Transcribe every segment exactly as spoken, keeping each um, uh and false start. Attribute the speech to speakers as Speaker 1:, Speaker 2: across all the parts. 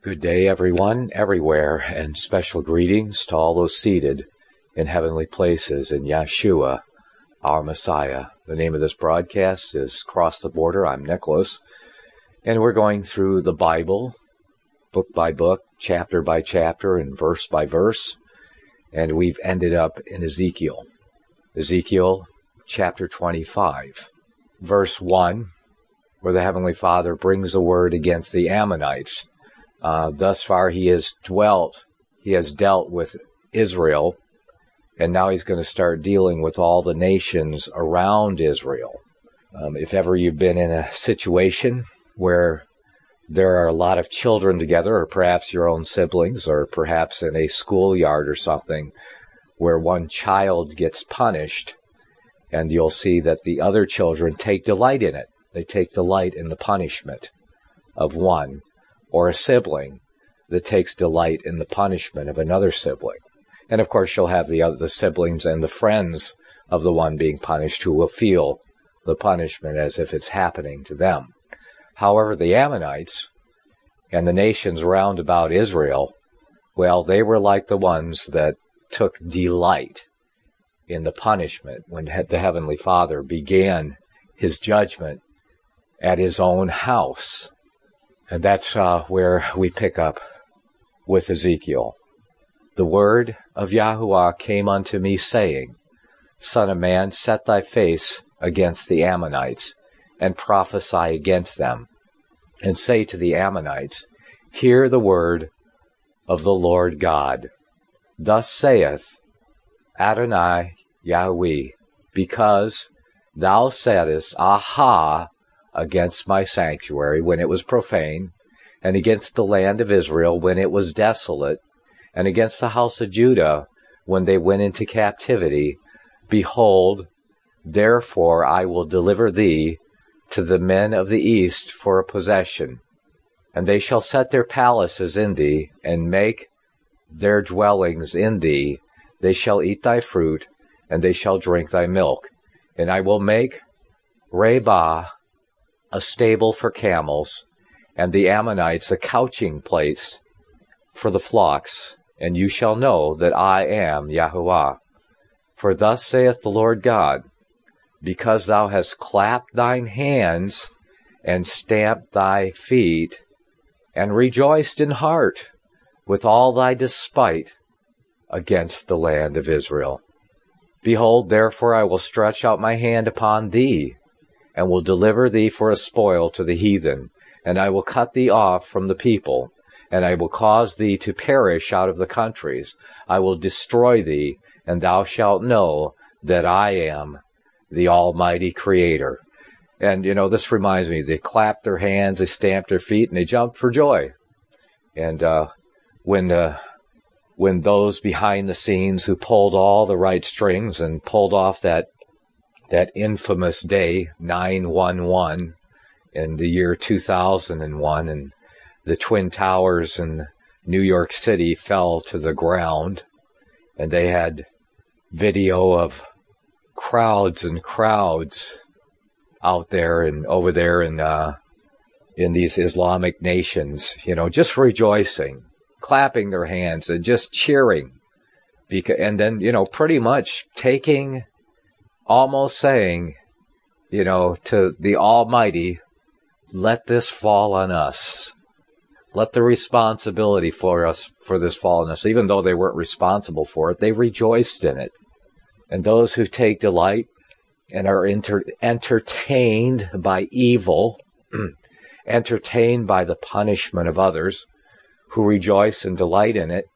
Speaker 1: Good day, everyone, everywhere, and special greetings to all those seated in heavenly places in Yeshua, our Messiah. The name of this broadcast is Cross the Border. I'm Nicholas, and we're going through the Bible, book by book, chapter by chapter, and verse by verse, and we've ended up in Ezekiel. Ezekiel chapter twenty-five, verse one, where the Heavenly Father brings a word against the Ammonites. Uh, thus far he has dwelt, he has dealt with Israel, and now he's going to start dealing with all the nations around Israel. Um, if ever you've been in a situation where there are a lot of children together, or perhaps your own siblings, or perhaps in a schoolyard or something, where one child gets punished, and you'll see that the other children take delight in it. They take delight in the punishment of one, or a sibling that takes delight in the punishment of another sibling. And of course, you'll have the other, the siblings and the friends of the one being punished who will feel the punishment as if it's happening to them. However, the Ammonites and the nations round about Israel, well, they were like the ones that took delight in the punishment when the Heavenly Father began his judgment at his own house. And that's uh, where we pick up with Ezekiel. The word of Yahuwah came unto me, saying, Son of man, set thy face against the Ammonites, and prophesy against them, and say to the Ammonites, Hear the word of the Lord God. Thus saith Adonai Yahweh, because thou saidest, Aha, against my sanctuary when it was profane, and against the land of Israel when it was desolate, and against the house of Judah when they went into captivity. Behold, therefore I will deliver thee to the men of the east for a possession, and they shall set their palaces in thee, and make their dwellings in thee. They shall eat thy fruit, and they shall drink thy milk. And I will make Rabbah a stable for camels, and the Ammonites a couching place for the flocks, and you shall know that I am Yahuwah. For thus saith the Lord God, because thou hast clapped thine hands, and stamped thy feet, and rejoiced in heart with all thy despite against the land of Israel. Behold, therefore I will stretch out my hand upon thee, and will deliver thee for a spoil to the heathen, and I will cut thee off from the people, and I will cause thee to perish out of the countries. I will destroy thee, and thou shalt know that I am the Almighty Creator. And, you know, this reminds me, they clapped their hands, they stamped their feet, and they jumped for joy. And uh, when uh, when those behind the scenes who pulled all the right strings and pulled off that that infamous day, nine one one, in the year two thousand one, and the Twin Towers in New York City fell to the ground, and they had video of crowds and crowds out there and over there in uh, in these Islamic nations, you know, just rejoicing, clapping their hands and just cheering, because, and then, you know, pretty much taking, almost saying, you know, to the Almighty, let this fall on us. Let the responsibility for us, for this fall on us. Even though they weren't responsible for it, they rejoiced in it. And those who take delight and are enter- entertained by evil, entertained by the punishment of others, who rejoice and delight in it,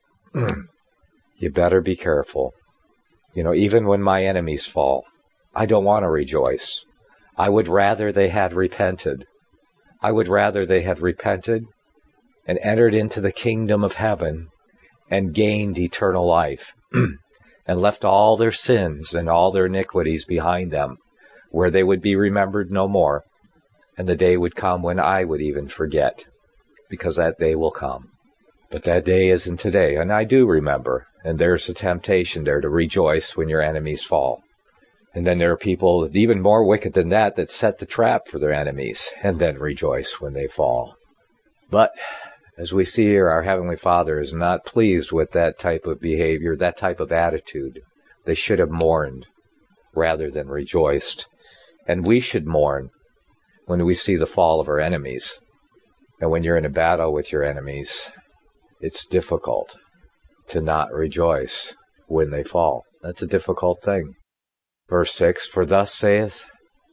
Speaker 1: you better be careful. You know, even when my enemies fall, I don't want to rejoice. I would rather they had repented. I would rather they had repented and entered into the kingdom of heaven and gained eternal life and left all their sins and all their iniquities behind them, where they would be remembered no more. And the day would come when I would even forget, because that day will come. But that day isn't today, and I do remember. And there's a temptation there to rejoice when your enemies fall. And then there are people even more wicked than that that set the trap for their enemies and then rejoice when they fall. But As we see here, our Heavenly Father is not pleased with that type of behavior, that type of attitude. They should have mourned rather than rejoiced. And we should mourn when we see the fall of our enemies. And when you're in a battle with your enemies, it's difficult to not rejoice when they fall. That's a difficult thing. Verse six, for thus saith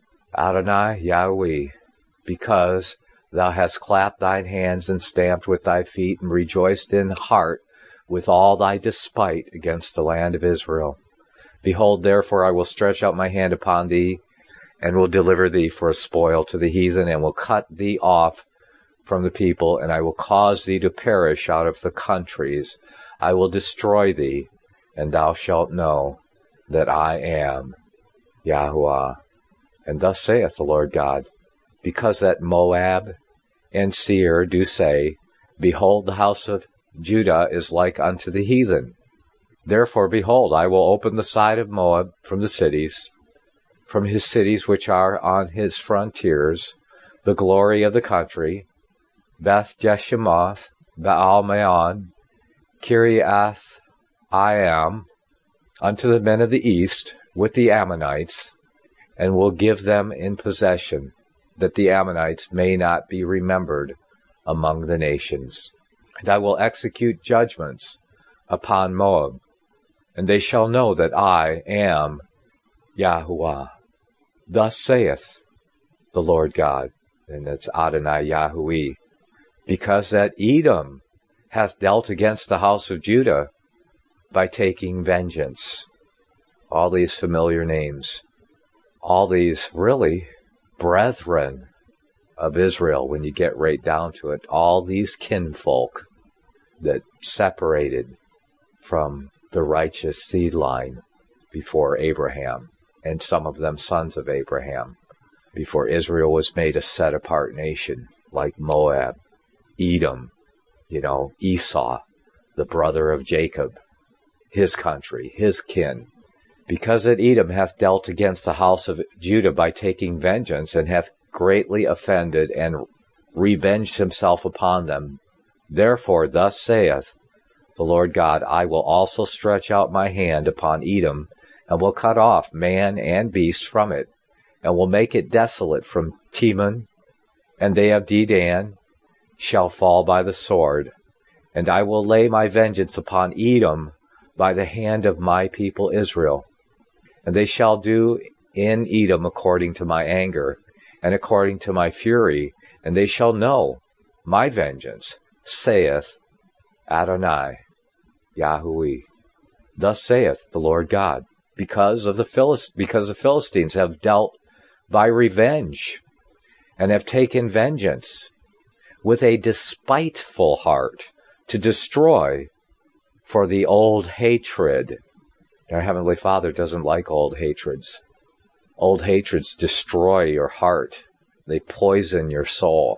Speaker 1: Adonai Yahweh, because thou hast clapped thine hands and stamped with thy feet and rejoiced in heart with all thy despite against the land of Israel. Behold, therefore, I will stretch out my hand upon thee, and will deliver thee for a spoil to the heathen, and will cut thee off from the people, and I will cause thee to perish out of the countries. I will destroy thee, and thou shalt know that I am Yahuwah. And thus saith the Lord God, because that Moab and Seir do say, behold, the house of Judah is like unto the heathen. Therefore, behold, I will open the side of Moab from the cities, from his cities which are on his frontiers, the glory of the country, Beth Jeshimoth, Baal Meon, Kiriath Iam, unto the men of the east with the Ammonites, and will give them in possession, that the Ammonites may not be remembered among the nations. And I will execute judgments upon Moab, and they shall know that I am Yahuwah. Thus saith the Lord God, and it's Adonai Yahuwah, because that Edom hath dealt against the house of Judah by taking vengeance. All these familiar names, all these really brethren of Israel, when you get right down to it, all these kinfolk that separated from the righteous seed line before Abraham, and some of them sons of Abraham, before Israel was made a set-apart nation, like Moab, Edom, you know, Esau, the brother of Jacob, his country, his kin. Because that Edom hath dealt against the house of Judah by taking vengeance, and hath greatly offended and revenged himself upon them, therefore thus saith the Lord God, I will also stretch out my hand upon Edom, and will cut off man and beast from it, and will make it desolate from Teman, and they of Dedan shall fall by the sword. And I will lay my vengeance upon Edom by the hand of my people Israel. And they shall do in Edom according to my anger, and according to my fury, and they shall know my vengeance, saith Adonai Yahuwah. Thus saith the Lord God, because of the Philist- because the Philistines have dealt by revenge, and have taken vengeance with a despiteful heart to destroy for the old hatred. Our Heavenly Father doesn't like old hatreds. Old hatreds destroy your heart. They poison your soul.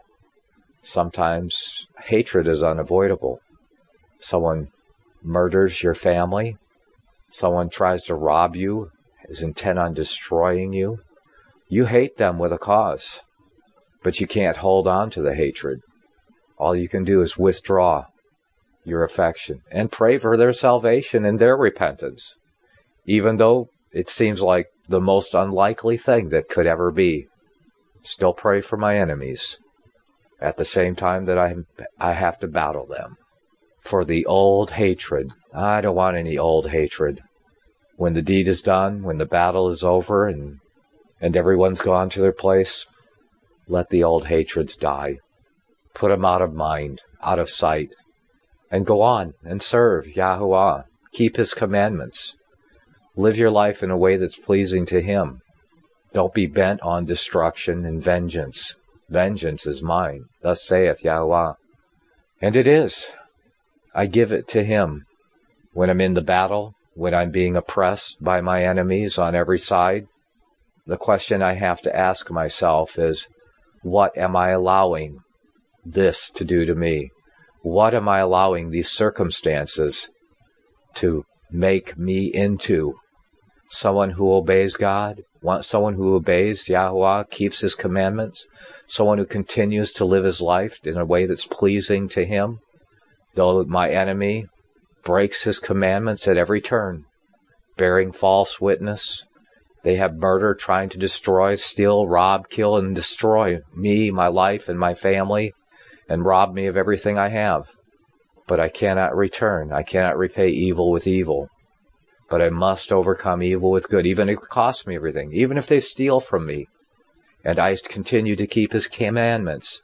Speaker 1: Sometimes hatred is unavoidable. Someone murders your family. Someone tries to rob you, is intent on destroying you. You hate them with a cause, but you can't hold on to the hatred. All you can do is withdraw your affection and pray for their salvation and their repentance, even though it seems like the most unlikely thing that could ever be. Still pray for my enemies at the same time that I, I have to battle them. For the old hatred, I don't want any old hatred. When the deed is done, when the battle is over, and, and everyone's gone to their place, let the old hatreds die. Put them out of mind, out of sight, and go on and serve Yahuwah. Keep His commandments. Live your life in a way that's pleasing to Him. Don't be bent on destruction and vengeance. Vengeance is mine, thus saith Yahuwah. And it is. I give it to Him. When I'm in the battle, when I'm being oppressed by my enemies on every side, the question I have to ask myself is, what am I allowing this to do to me? What am I allowing these circumstances to make me into? Someone who obeys God want someone who obeys Yahuwah, keeps his commandments, someone who continues to live his life in a way that's pleasing to him, though my enemy breaks his commandments at every turn, bearing false witness. They have murder, trying to destroy, steal, rob, kill, and destroy me, my life, and my family, and rob me of everything I have. But I cannot return. I cannot repay evil with evil. But I must overcome evil with good, even if it costs me everything, even if they steal from me. And I continue to keep his commandments.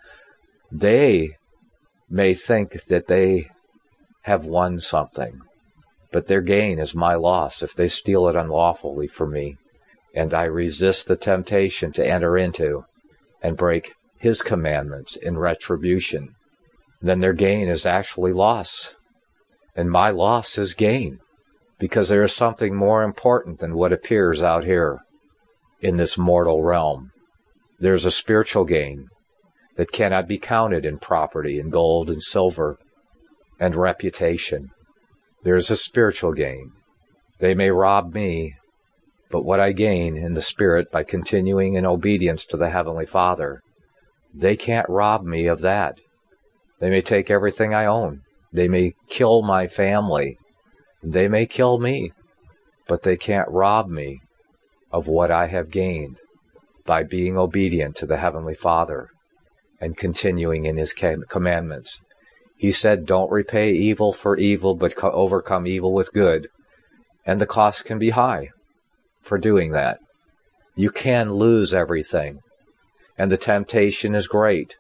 Speaker 1: They may think that they have won something, but their gain is my loss if they steal it unlawfully from me. And I resist the temptation to enter into and break his commandments in retribution. Then their gain is actually loss. And my loss is gain, because there is something more important than what appears out here in this mortal realm. There's a spiritual gain that cannot be counted in property and gold and silver and reputation. There's a spiritual gain. They may rob me, but what I gain in the Spirit by continuing in obedience to the Heavenly Father, they can't rob me of that. They may take everything I own. They may kill my family. They may kill me, but they can't rob me of what I have gained by being obedient to the Heavenly Father and continuing in his commandments. He said, don't repay evil for evil, but overcome evil with good. And the cost can be high for doing that. You can lose everything. And the temptation is great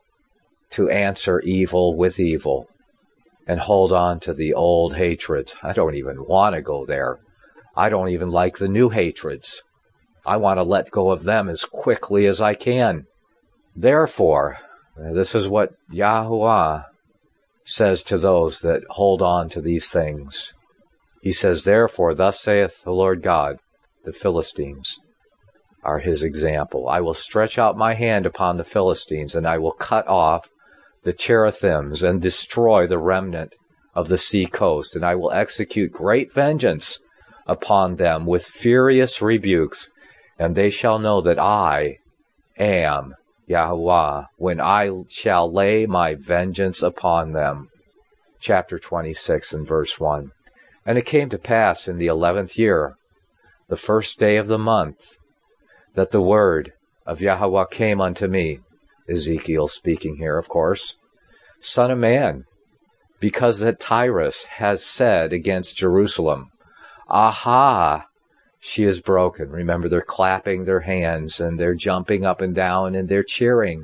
Speaker 1: to answer evil with evil and hold on to the old hatreds. I don't even want to go there. I don't even like the new hatreds. I want to let go of them as quickly as I can. Therefore, this is what Yahuwah says to those that hold on to these things. He says, therefore, thus saith the Lord God, the Philistines are his example. I will stretch out my hand upon the Philistines, and I will cut off the cherethims and destroy the remnant of the sea coast, and I will execute great vengeance upon them with furious rebukes, and they shall know that I am Yahuwah when I shall lay my vengeance upon them. Chapter twenty-six and verse one. And it came to pass in the eleventh year, the first day of the month, that the word of Yahuwah came unto me, Ezekiel speaking here, of course, Son of man, because that Tyrus has said against Jerusalem, Aha, she is broken. Remember, they're clapping their hands, and they're jumping up and down, and they're cheering.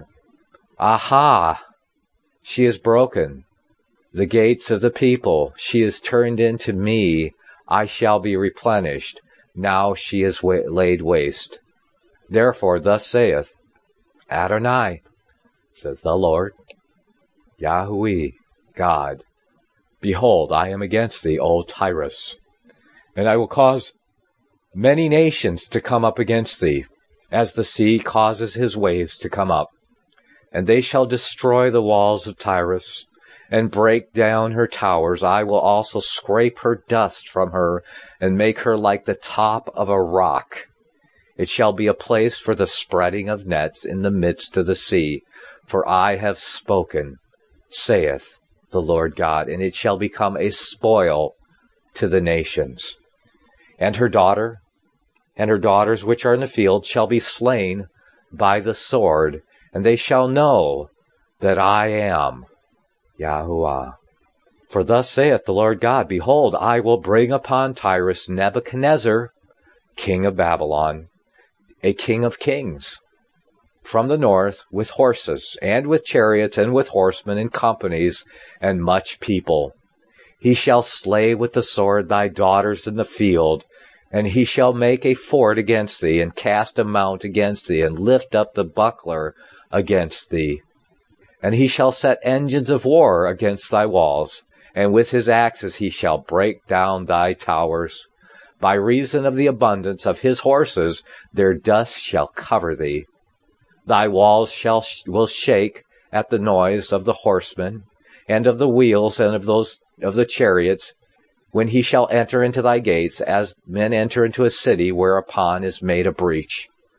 Speaker 1: Aha, she is broken. The gates of the people, she is turned into me. I shall be replenished. Now she is wa- laid waste. Therefore, thus saith Adonai, saith the Lord, Yahuwah, God, behold, I am against thee, O Tyrus, and I will cause many nations to come up against thee, as the sea causes his waves to come up. And they shall destroy the walls of Tyrus, and break down her towers. I will also scrape her dust from her, and make her like the top of a rock. It shall be a place for the spreading of nets in the midst of the sea. For I have spoken, saith the Lord God, and it shall become a spoil to the nations. And her daughter, and her daughters which are in the field, shall be slain by the sword, and they shall know that I am Yahuwah. For thus saith the Lord God, behold, I will bring upon Tyrus Nebuchadnezzar, king of Babylon, a king of kings, from the north, with horses, and with chariots, and with horsemen, and companies, and much people. He shall slay with the sword thy daughters in the field, and he shall make a fort against thee, and cast a mount against thee, and lift up the buckler against thee. And he shall set engines of war against thy walls, and with his axes he shall break down thy towers. By reason of the abundance of his horses, their dust shall cover thee. Thy walls shall sh- will shake at the noise of the horsemen, and of the wheels, and of those of the chariots, when he shall enter into thy gates, as men enter into a city whereupon is made a breach.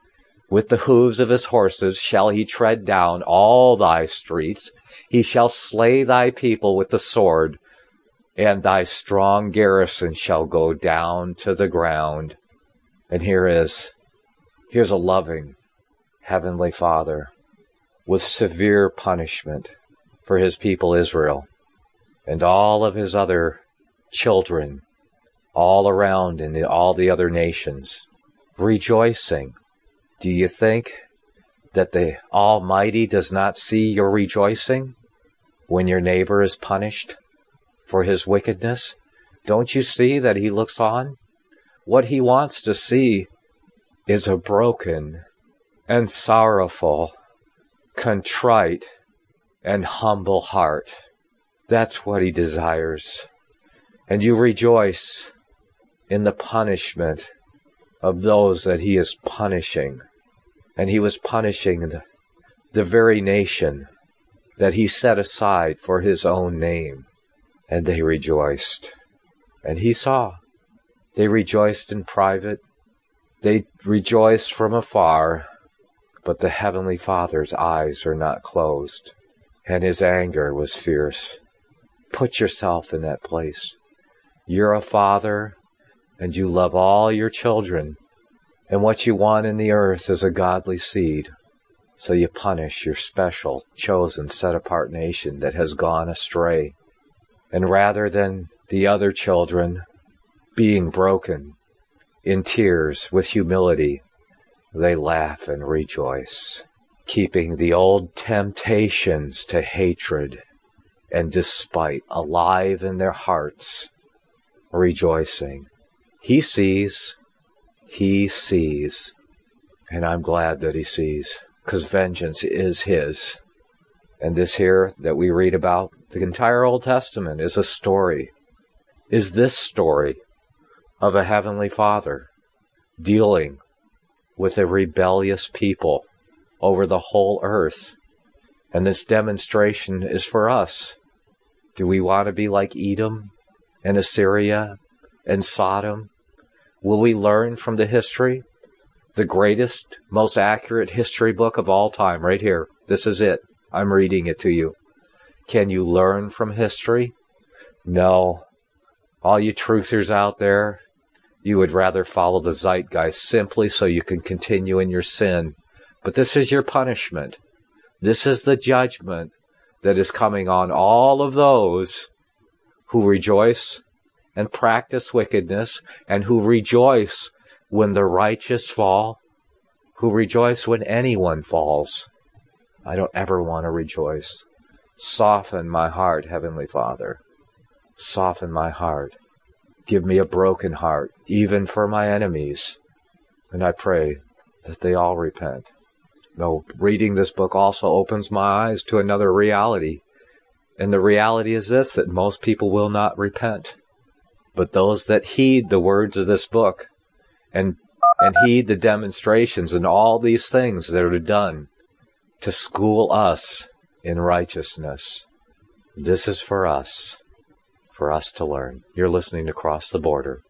Speaker 1: With the hooves of his horses shall he tread down all thy streets. He shall slay thy people with the sword, and thy strong garrison shall go down to the ground. And here is, here's a loving Heavenly Father with severe punishment for his people Israel and all of his other children all around in the, all the other nations, rejoicing. Do you think that the Almighty does not see your rejoicing when your neighbor is punished for his wickedness? Don't you see that he looks on? What he wants to see is a broken and sorrowful, contrite and humble heart. That's what he desires. And you rejoice in the punishment of those that he is punishing. And he was punishing the, the very nation that he set aside for his own name. And they rejoiced. And he saw. They rejoiced in private. They rejoiced from afar. But the Heavenly Father's eyes are not closed. And his anger was fierce. Put yourself in that place. You're a father, and you love all your children. And what you want in the earth is a godly seed. So you punish your special, chosen, set-apart nation that has gone astray. And rather than the other children being broken in tears with humility, they laugh and rejoice, keeping the old temptations to hatred and despite alive in their hearts, rejoicing. He sees, he sees, and I'm glad that he sees, because vengeance is his. And this here that we read about, the entire Old Testament is a story, is this story of a Heavenly Father dealing with a rebellious people over the whole earth. And this demonstration is for us. Do we want to be like Edom and Assyria and Sodom? Will we learn from the history? The greatest, most accurate history book of all time, right here. This is it. I'm reading it to you. Can you learn from history? No. All you truthers out there, you would rather follow the zeitgeist simply so you can continue in your sin. But this is your punishment. This is the judgment that is coming on all of those who rejoice and practice wickedness, and who rejoice when the righteous fall, who rejoice when anyone falls. I don't ever want to rejoice. Soften my heart, Heavenly Father. Soften my heart. Give me a broken heart, even for my enemies. And I pray that they all repent. Though reading this book also opens my eyes to another reality. And the reality is this, that most people will not repent. But those that heed the words of this book and and heed the demonstrations and all these things that are done to school us in righteousness, this is for us, for us to learn. You're listening to Cross the Border.